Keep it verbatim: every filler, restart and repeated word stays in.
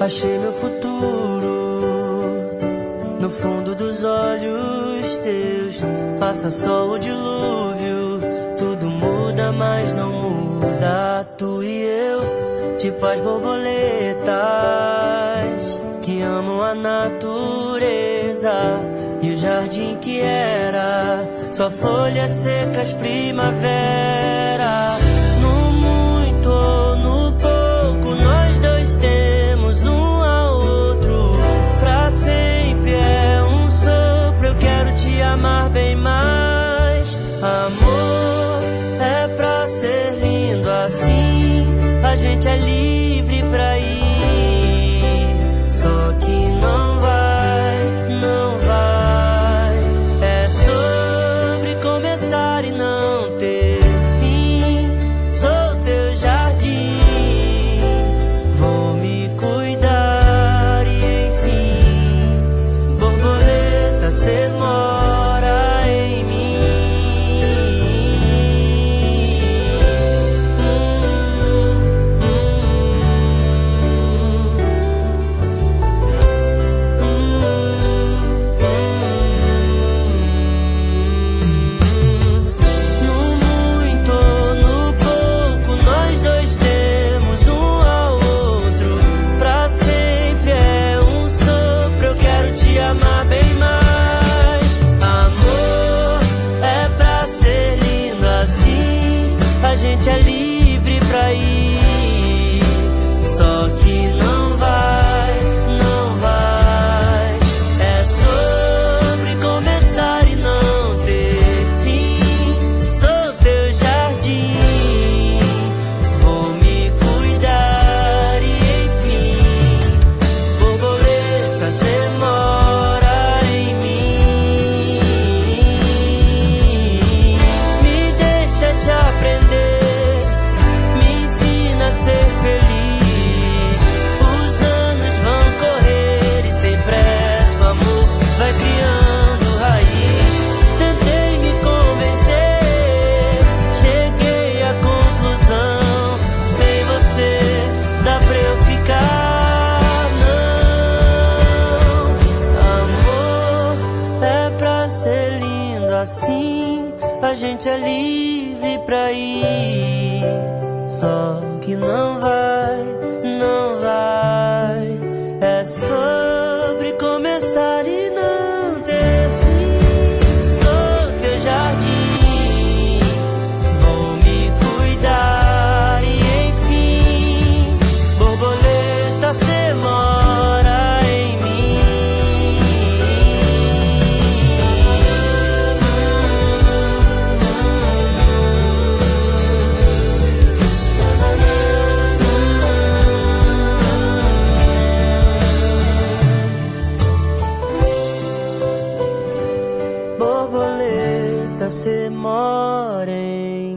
Achei meu futuro no fundo dos olhos teus. Faça sol ou dilúvio, tudo muda, mas não muda tu e eu, tipo as borboletas que amam a natureza e o jardim que era só folhas secas primavera. No muito ou no pouco, nós dois temos um ao outro. Pra sempre é um sopro, eu quero te amar bem mais. Amor é pra ser lindo assim, a gente é livre pra ir, só que não vai, não vai. É sobre começar e não ter fim. Sou teu jardim, vou me cuidar e enfim, borboleta, cê mora em mim. A gente é livre pra ir, só que não vai, não vai. É sobre começar e não ter fim. Sou teu jardim, vou me cuidar e enfim, borboleta, cê mora em mim. Me deixa te aprender, ser feliz. Os anos vão correr e sem pressa o amor vai criando raiz. Tentei me convencer, cheguei à conclusão, sem você dá pra eu ficar. Não, amor é pra ser lindo assim, a gente é livre pra ir, só que não vai, não vai. É sobre começar e não ter fim. Sou teu jardim, vou me cuidar e enfim, borboleta, cê mora em mim. Borboleta, cê mora em